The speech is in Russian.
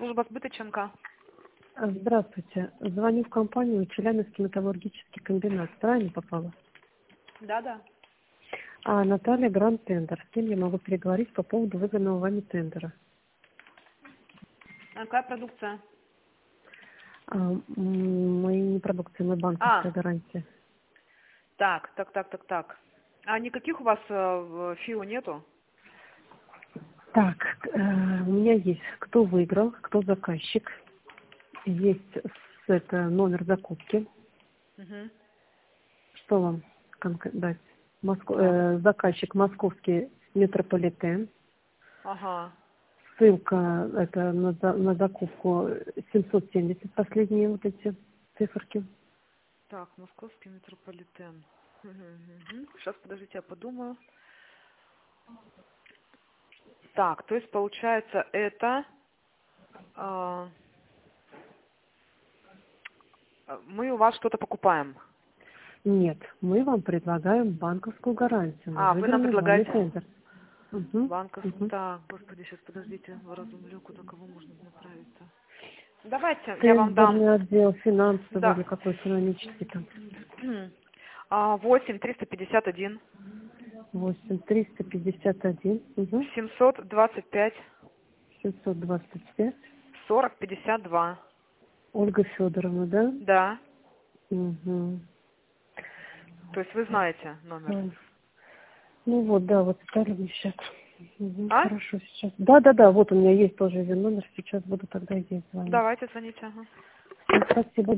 Служба сбыта ЧМК. Здравствуйте. Звоню в компанию Челябинский металлургический комбинат. Правильно попала? Да. Наталья Гранд Тендер. С кем я могу переговорить по поводу выданного вами тендера? А какая продукция? Мы не продукция, мы банковская гарантия. Так. А никаких у вас ФИО нету? Так, у меня есть кто выиграл, кто заказчик. Есть это номер закупки. Угу. Что вам дать? Заказчик московский метрополитен. Ага. Ссылка это на закупку 770, последние вот эти циферки. Так, московский метрополитен. Угу. Сейчас, подождите, я подумаю. Так, то есть получается это... мы у вас что-то покупаем. Нет, мы вам предлагаем банковскую гарантию. Вы нам предлагаете тендер. банковскую. Так, господи, сейчас подождите, вразумлю, куда кого можно направить-то. Давайте, я вам дам. Тендерный отдел финансовый Да. или какой экономический там. 8-351. 8-351. 725. 725. 40-52. Ольга Федоровна, да? Да. Угу. То есть вы знаете номер? Ну вот, да, вот стали сейчас. Хорошо, сейчас. Да, вот у меня есть тоже один номер, сейчас буду тогда здесь звонить. Давайте, звоните. Ага. Спасибо.